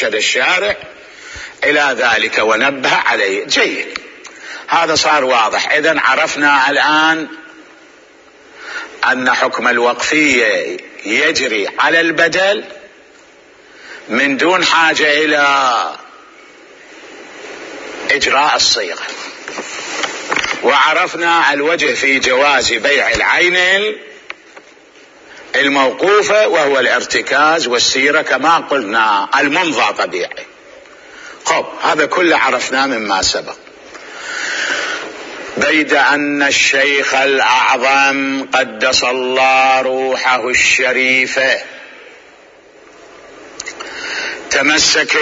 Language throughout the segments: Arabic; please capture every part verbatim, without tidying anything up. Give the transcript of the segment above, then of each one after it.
أرشد الشارع إلى ذلك ونبه عليه. جيد، هذا صار واضح. إذن عرفنا الآن أن حكم الوقفية يجري على البدل من دون حاجة إلى إجراء الصيغة، وعرفنا الوجه في جواز بيع العين الموقوفة وهو الارتكاز والسيرة كما قلنا الممضى طبيعي. خب، هذا كله عرفناه مما سبق. بيد أن الشيخ الأعظم قدس الله روحه الشريفة تمسك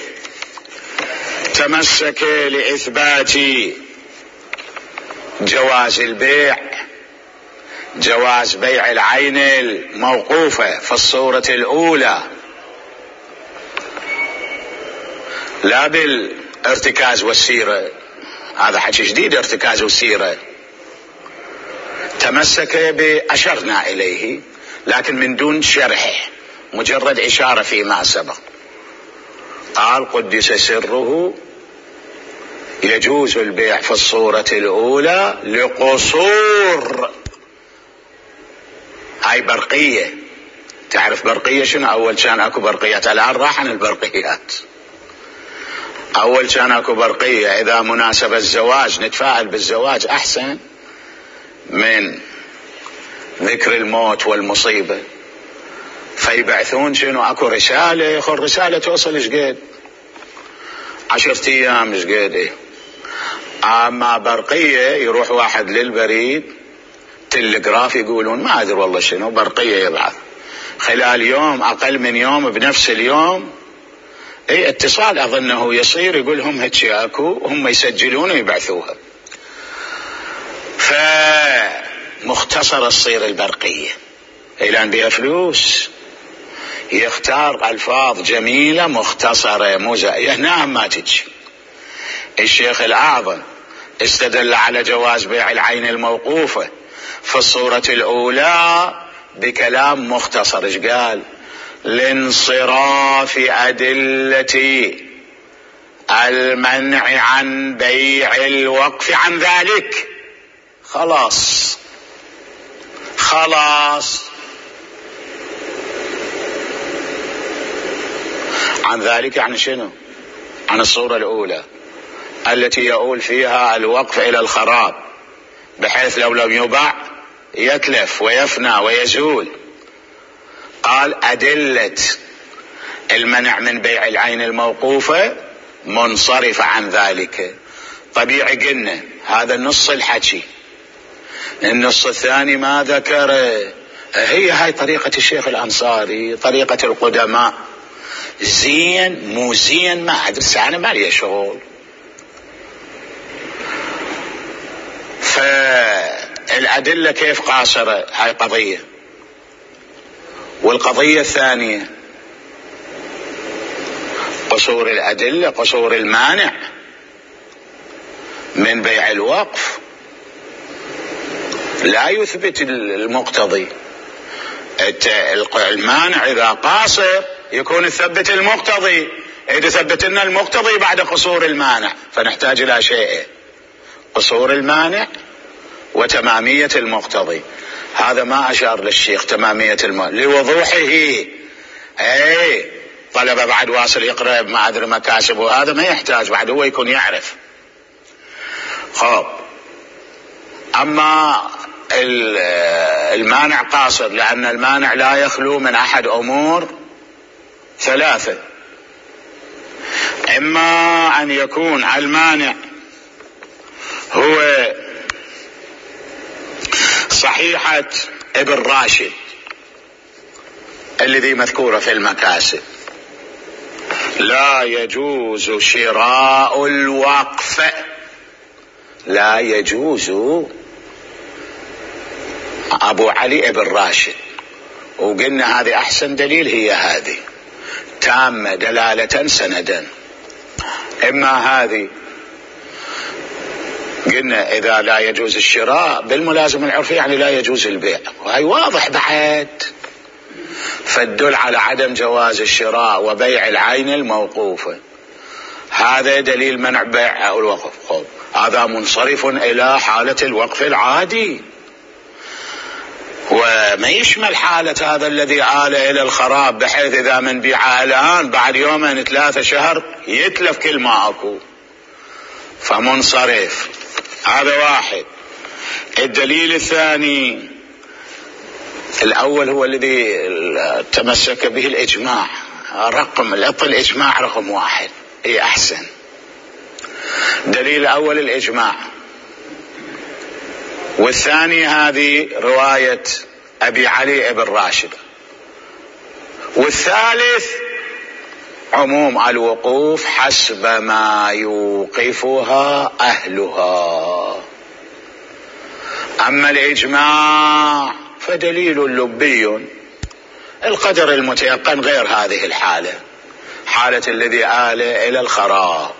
تمسك لإثبات جواز البيع، جواز بيع العين الموقوفة في الصورة الأولى لا بالارتكاز والسيرة، هذا حكي جديد ارتكاز والسيرة، تمسك بأشرنا إليه لكن من دون شرح، مجرد إشارة فيما سبق. قال قدس سره يجوز البيع في الصورة الأولى لقصور، هاي برقية. تعرف برقية شنو؟ أول كان أكو برقيات، الآن راح عن البرقيات. أول كان أكو برقية إذا مناسب الزواج نتفاعل بالزواج أحسن من ذكر الموت والمصيبة، فيبعثون شنو؟ أكو رسالة، يخل رسالة توصل إيش قد عشرة أيام إيش قد إيه. أما برقية يروح واحد للبريد تلغراف يقولون ما أدري والله شنو، برقية يبعث خلال يوم أقل من يوم بنفس اليوم اي اتصال اظنه يصير، يقول هم هيك اكو، هم يسجلون ويبعثوها. فمختصر تصير البرقية إلان بها فلوس، يختار الفاظ جميلة مختصرة مزاية. هنا ما تجي. الشيخ الأعظم استدل على جواز بيع العين الموقوفة في الصورة الأولى بكلام مختصر. ايش قال؟ لانصراف أدلة المنع عن بيع الوقف عن ذلك. خلاص خلاص عن ذلك يعني شنو؟ عن الصورة الأولى التي يؤول فيها الوقف إلى الخراب، بحيث لو لم يباع يتلف ويفنى ويزول. قال أدلة المنع من بيع العين الموقوفة منصرفة عن ذلك. طبيعي قلنا هذا النص الحكي، النص الثاني ما ذكر. هي هاي طريقة الشيخ الأنصاري، طريقة القدماء. زين مو زين ما أدري، أنا ما لي شغل. فالأدلة كيف قاصرة؟ هاي قضية. والقضية الثانية قصور الأدلة، قصور المانع من بيع الوقف لا يثبت المقتضي. المانع إذا قاصر يكون يثبت المقتضي، إذا ثبت لنا المقتضي بعد قصور المانع فنحتاج إلى شيء: قصور المانع وتمامية المقتضي. هذا ما أشار للشيخ تمامية المانع لوضوحه. اي طلبة بعد واصل يقرأ ما أدري مكاسب، وهذا ما يحتاج بعد هو يكون يعرف. خب، أما المانع قاصر لأن المانع لا يخلو من أحد أمور ثلاثة: إما أن يكون المانع هو صحيحة ابن راشد الذي مذكورة في المكاسب: لا يجوز شراء الوقف، لا يجوز. أبو علي ابن راشد، وقلنا هذه أحسن دليل، هي هذه تامة دلالة سندا. إما هذه قلنا إذا لا يجوز الشراء بالملازم العرفي يعني لا يجوز البيع، وهي واضح بعد. فالدل على عدم جواز الشراء وبيع العين الموقوفة، هذا دليل منع بيع أو الوقف. هذا منصرف إلى حالة الوقف العادي، وما يشمل حالة هذا الذي آل إلى الخراب، بحيث إذا من بيع الآن بعد يومين ثلاثة شهر يتلف كل ما أكو، فمنصرف. هذا واحد. الدليل الثاني، الأول هو الذي تمسك به الإجماع، رقم الإجماع رقم واحد، إيه أحسن. دليل الأول الإجماع، والثاني هذه رواية أبي علي بن راشد، والثالث عموم الوقوف حسب ما يوقفها أهلها. أما الإجماع فدليل لبي، القدر المتيقن غير هذه الحالة، حالة الذي آل إلى الخراب.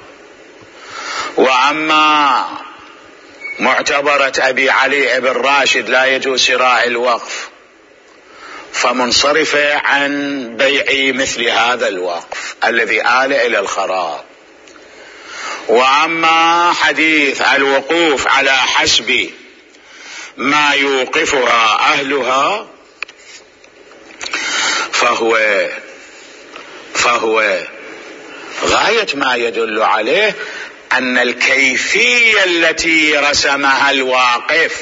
وأما معتبرة أبي علي بن راشد لا يجوز شراء الوقف، فمنصرفة عن بيع مثل هذا الوقف الذي آل إلى الخراب. وأما حديث الوقوف على حسب ما يوقفها أهلها فهو فهو غاية ما يدل عليه أن الكيفية التي رسمها الواقف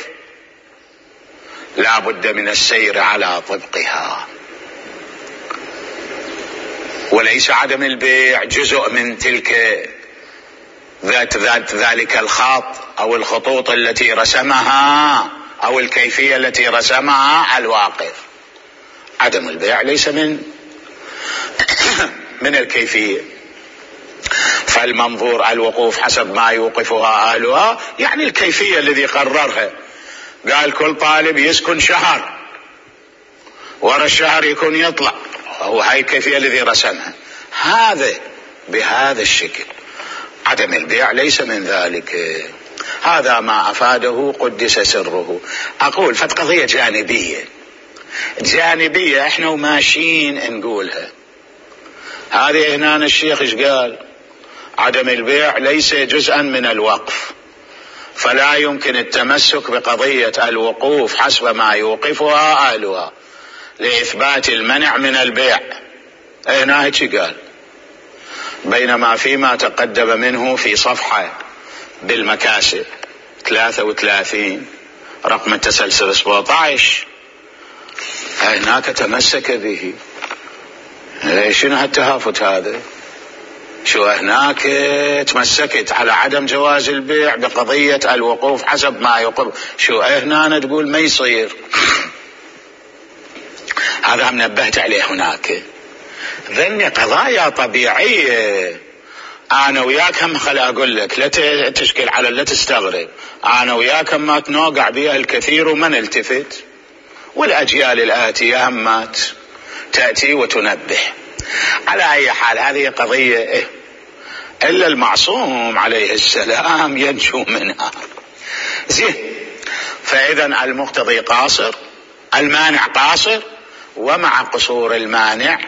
لا بد من السير على طبقها، وليس عدم البيع جزء من تلك ذات ذات ذلك الخط أو الخطوط التي رسمها أو الكيفية التي رسمها الواقف. عدم البيع ليس من من الكيفية. فالمنظور الوقوف حسب ما يوقفها أهلها، يعني الكيفية الذي قررها، قال كل طالب يسكن شهر، ورا الشهر يكون يطلع، هو هاي الكيفية الذي رسمها، هذا بهذا الشكل. عدم البيع ليس من ذلك. هذا ما أفاده قدس سره. أقول فت قضية جانبية جانبية احنا وماشيين نقولها. هذه هنا الشيخ ايش قال؟ عدم البيع ليس جزءا من الوقف، فلا يمكن التمسك بقضية الوقوف حسب ما يوقفها أهلها لإثبات المنع من البيع. هنا هيك قال. بينما فيما تقدم منه في صفحة بالمكاسب ثلاثة وثلاثين رقم التسلسل سبعة عشر هناك تمسك به. شنو هالتهافت هذا؟ شو هناك تمسكت على عدم جواز البيع بقضية الوقوف حسب ما يقر، شو هنا تقول ما يصير. هذا هم نبهت عليه هناك. ذني قضايا طبيعية. أنا وياك هم خل أقول لك لا تشكل على لا تستغرب، أنا وياك ما تنوقع بها الكثير وما نلتفت، والأجيال الآتية همات تأتي وتنبه. على أي حال هذه قضية إيه؟ إلا المعصوم عليه السلام ينجو منها. زين. فإذا المقتضي قاصر، المانع قاصر، ومع قصور المانع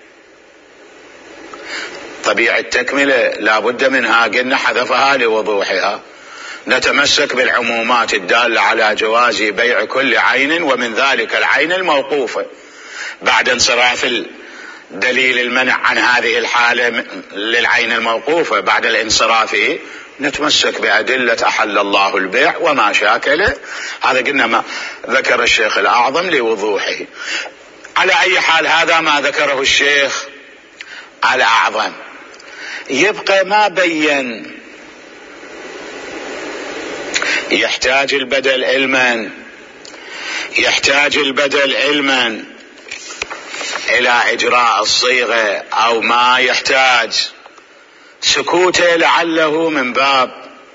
طبيعة التكملة لا بد منها، قلنا حذفها لوضوحها. نتمسك بالعمومات الدالة على جواز بيع كل عين، ومن ذلك العين الموقوفة، بعد انصراف دليل المنع عن هذه الحالة للعين الموقوفة بعد الانصراف نتمسك بأدلة أحل الله البيع وما شاكله. هذا قلنا ما ذكر الشيخ الأعظم لوضوحه. على أي حال هذا ما ذكره الشيخ الأعظم. يبقى ما بين يحتاج البدل علما يحتاج البدل علما إلى إجراء الصيغة، أو ما يحتاج سكوته لعله من باب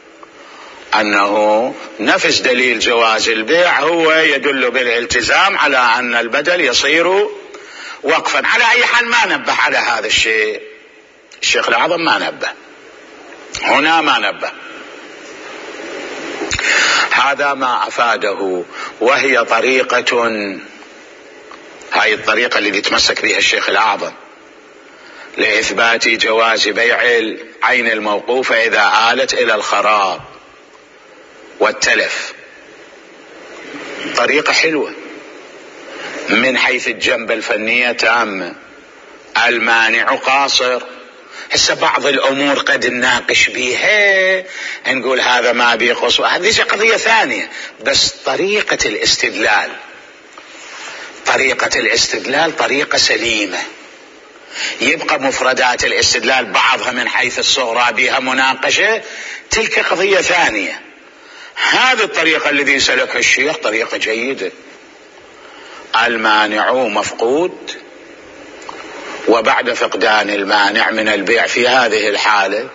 أنه نفس دليل جواز البيع هو يدل بالالتزام على أن البدل يصير وقفا. على أي حال ما نبه على هذا الشيء الشيخ الأعظم، ما نبه هنا، ما نبه. هذا ما أفاده، وهي طريقة هاي الطريقة اللي يتمسك بها الشيخ الأعظم لإثبات جواز بيع العين الموقوفة إذا آلت إلى الخراب والتلف. طريقة حلوة من حيث الجنبة الفنية تامة، المانع قاصر. هسه بعض الأمور قد نناقش بيها نقول هذا ما بيقص، هذه قضية ثانية، بس طريقة الاستدلال طريقة الاستدلال طريقة سليمة. يبقى مفردات الاستدلال بعضها من حيث الصغرى بها مناقشة، تلك قضية ثانية. هذه الطريقة الذي سلكها الشيخ طريقة جيدة. المانع مفقود، وبعد فقدان المانع من البيع في هذه الحالة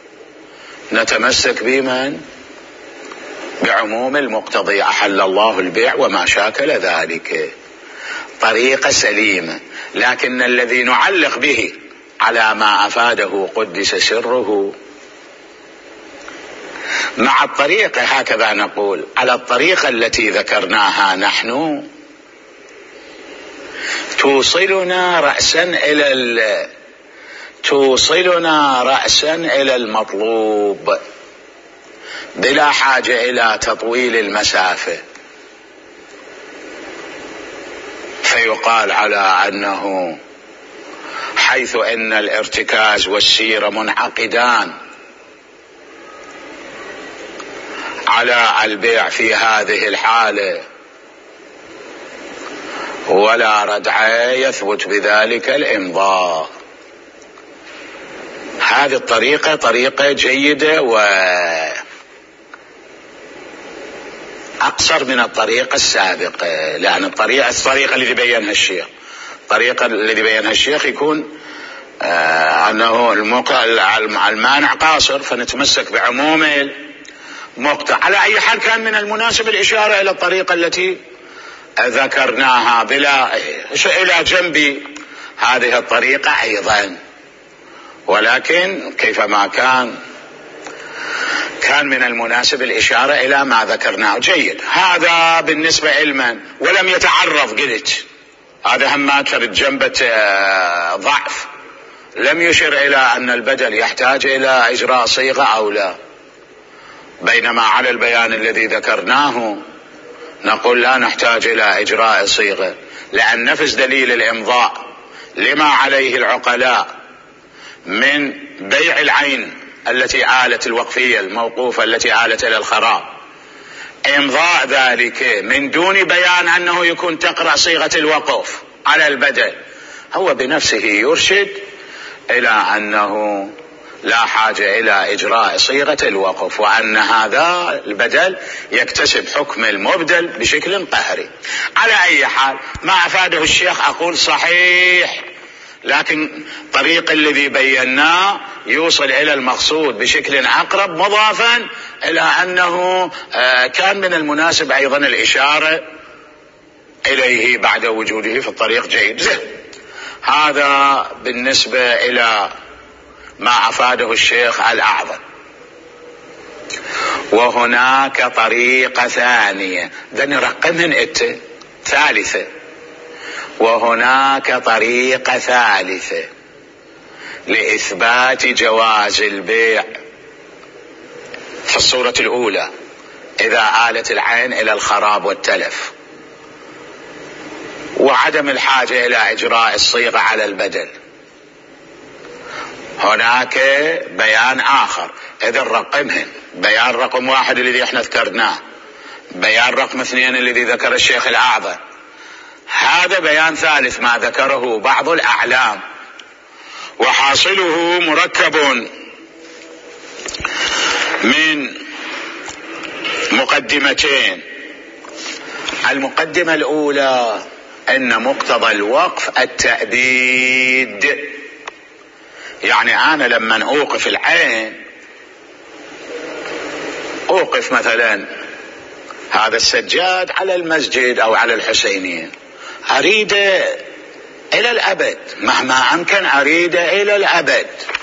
نتمسك بمن؟ بعموم المقتضي أحل الله البيع وما شاكل ذلك. طريقة سليمة، لكن الذي نعلق به على ما أفاده قدس سره مع الطريقة، هكذا نقول على الطريقة التي ذكرناها نحن توصلنا رأسا إلى ال... توصلنا رأسا إلى المطلوب بلا حاجة إلى تطويل المسافة. فيقال على أنه حيث أن الارتكاز والسير منعقدان على البيع في هذه الحالة ولا ردع يثبت بذلك الإمضاء. هذه الطريقة طريقة جيدة وأقصر من الطريقة السابقة، لأن الطريقة الطريقة اللي بينها الشيخ الطريقة اللي بينها الشيخ يكون آه أنه المانع قاصر، فنتمسك بعموم المقطع. على أي حال كان من المناسب الإشارة إلى الطريقة التي ذكرناها بلا إلى جنب هذه الطريقة أيضا، ولكن كيفما كان كان من المناسب الإشارة إلى ما ذكرناه. جيد، هذا بالنسبة علما، ولم يتعرض قلت هذا هم كانت جنبة ضعف، لم يشر إلى أن البدل يحتاج إلى إجراء صيغة أو لا، بينما على البيان الذي ذكرناه نقول لا نحتاج إلى إجراء صيغة، لأن نفس دليل الإمضاء لما عليه العقلاء من بيع العين التي آلت الوقفية الموقوفة التي آلت إلى الخراب، إمضاء ذلك من دون بيان أنه يكون تقرأ صيغة الوقف على البدل، هو بنفسه يرشد إلى أنه لا حاجة إلى إجراء صيغة الوقف، وأن هذا البدل يكتسب حكم المبدل بشكل قهري. على أي حال ما أفاده الشيخ أقول صحيح، لكن طريق الذي بيناه يوصل إلى المقصود بشكل أقرب، مضافا إلى أنه كان من المناسب أيضا الإشارة إليه بعد وجوده في الطريق. جيد، هذا بالنسبة إلى ما أفاده الشيخ الأعظم. وهناك طريقة ثانية ذن رقمهن إت ثالثة وهناك طريقة ثالثة لإثبات جواز البيع في الصورة الأولى إذا آلت العين إلى الخراب والتلف وعدم الحاجة إلى إجراء الصيغة على البدل. هناك بيان آخر إذا رقمهن، بيان رقم واحد الذي احنا ذكرناه، بيان رقم اثنين الذي ذكر الشيخ الأعظم، هذا بيان ثالث ما ذكره بعض الأعلام، وحاصله مركب من مقدمتين. المقدمة الأولى أن مقتضى الوقف التأبيد، يعني أنا لما أوقف العين أوقف مثلا هذا السجاد على المسجد أو على الحسينية، أريد إلى الأبد، مهما أمكن أريد إلى الأبد.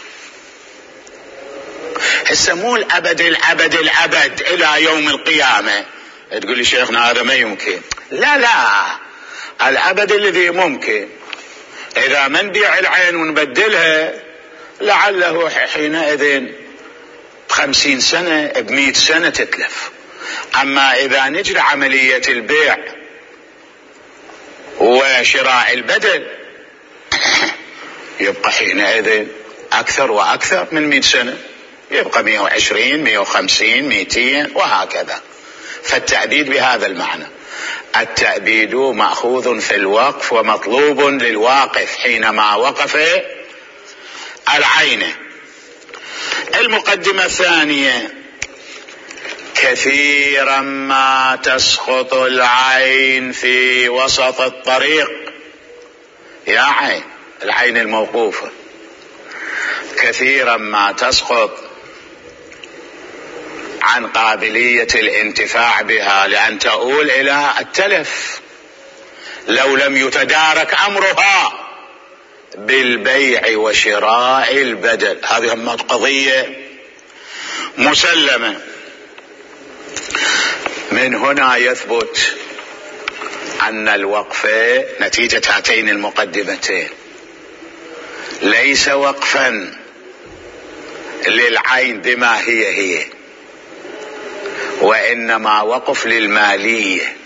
هسه مو الأبد الأبد الأبد إلى يوم القيامة، تقول لي شيخنا هذا ما يمكن. لا لا، الأبد الذي ممكن إذا ما نبيع العين ونبدلها لعله حينئذ بخمسين سنة بمئة سنة تتلف. أما إذا نجري عملية البيع وشراء البدل يبقى حينئذ أكثر وأكثر من مئة سنة، يبقى مئة وعشرين مئة وخمسين مئتين وهكذا. فالتأبيد بهذا المعنى. التأبيد مأخوذ في الوقف ومطلوب للواقف حينما وقف العين. المقدمة الثانية: كثيرا ما تسقط العين في وسط الطريق. يا عين، العين الموقوفة، كثيرا ما تسقط عن قابلية الانتفاع بها، لأن تؤول إلى التلف لو لم يتدارك أمرها بالبيع وشراء البدل. هذه هم قضية مسلمة. من هنا يثبت أن الوقف نتيجة هاتين المقدمتين ليس وقفا للعين بما هي هي، وإنما وقف للمالية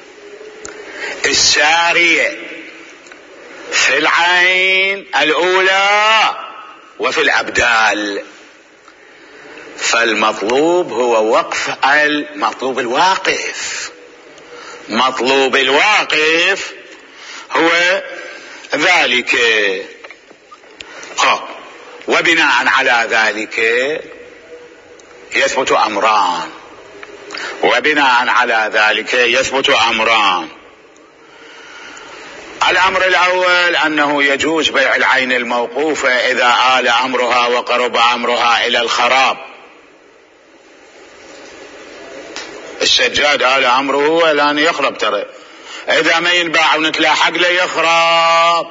السارية في العين الأولى وفي الأبدال. فالمطلوب هو وقف المطلوب الواقف. مطلوب الواقف هو ذلك. وبناء على ذلك يثبت أمران وبناء على ذلك يثبت أمران الأمر الأول أنه يجوز بيع العين الموقوفة إذا آل أمرها وقرب أمرها إلى الخراب. السجاد آل أمره ولان يخرب، ترى إذا ما ينباع ونتلاحق له يخرب.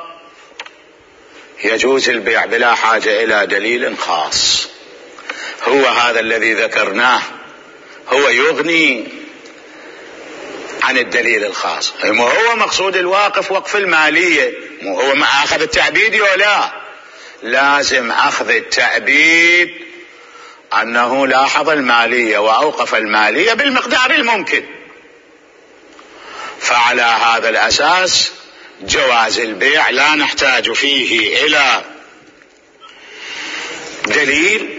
يجوز البيع بلا حاجة إلى دليل خاص، هو هذا الذي ذكرناه، هو يغني عن الدليل الخاص. مو هو مقصود الواقف وقف المالية، مو هو ما أخذ التعبيد ولا لازم أخذ التعبيد أنه لاحظ المالية وأوقف المالية بالمقدار الممكن. فعلى هذا الأساس جواز البيع لا نحتاج فيه إلى دليل.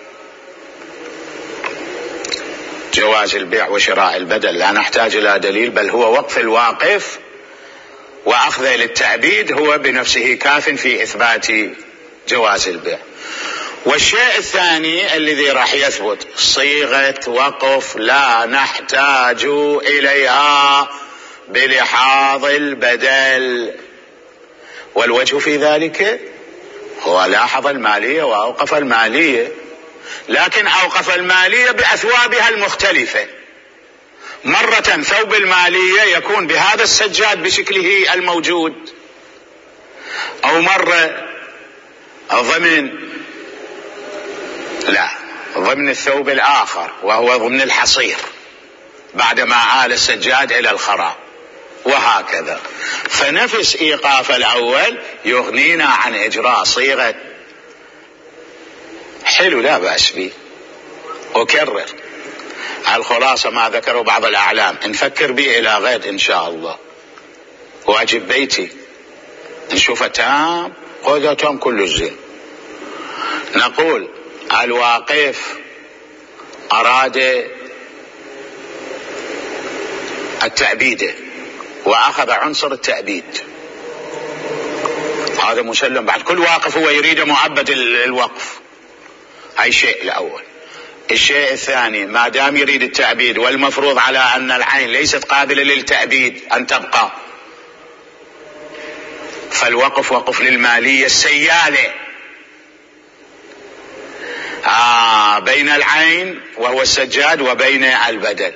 جواز البيع وشراء البدل لا نحتاج إلى دليل، بل هو وقف الواقف وأخذه للتعبيد هو بنفسه كاف في إثبات جواز البيع. والشيء الثاني الذي راح يثبت صيغة وقف لا نحتاج إليها بلحاظ البدل. والوجه في ذلك هو لاحظ المالية وأوقف المالية، لكن أوقف المالية بأثوابها المختلفة. مرة ثوب المالية يكون بهذا السجاد بشكله الموجود، أو مرة ضمن لا ضمن الثوب الآخر وهو ضمن الحصير بعدما آل السجاد إلى الخراب، وهكذا. فنفس إيقاف الأول يغنينا عن إجراء صيغة حلو لا بأس به. أكرر الخلاصة ما ذكروا بعض الأعلام، نفكر به إلى غد إن شاء الله. واجب بيتي نشوف تام قوة تام كل الزين. نقول الواقف أراد التأبيد وأخذ عنصر التأبيد، هذا مسلم. بعد كل واقف هو يريد مؤبد الوقف، هاي شيء الأول. الشيء الثاني ما دام يريد التأبيد والمفروض على أن العين ليست قابلة للتأبيد أن تبقى، فالوقف وقف للمالية السيالة آه بين العين وهو السجاد وبين البدل.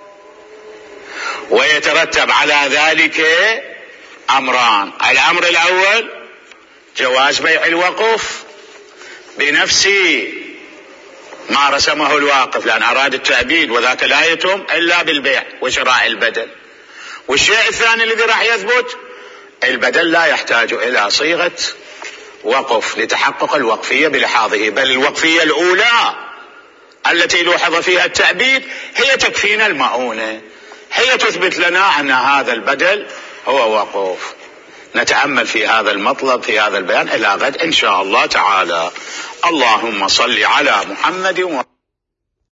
ويترتب على ذلك أمران: الأمر الأول جواز بيع الوقف بنفس ما رسمه الواقف، لأن أراد التأبيد وذاك لا يتم إلا بالبيع وشراء البدل. والشيء الثاني الذي راح يثبت البدل لا يحتاج إلى صيغة وقف لتحقق الوقفية بلحاظه، بل الوقفية الأولى التي لوحظ فيها التعبيد هي تكفينا المؤونة، هي تثبت لنا أن هذا البدل هو وقف. نتأمل في هذا المطلب في هذا البيان إلى غد إن شاء الله تعالى. اللهم صل على محمد و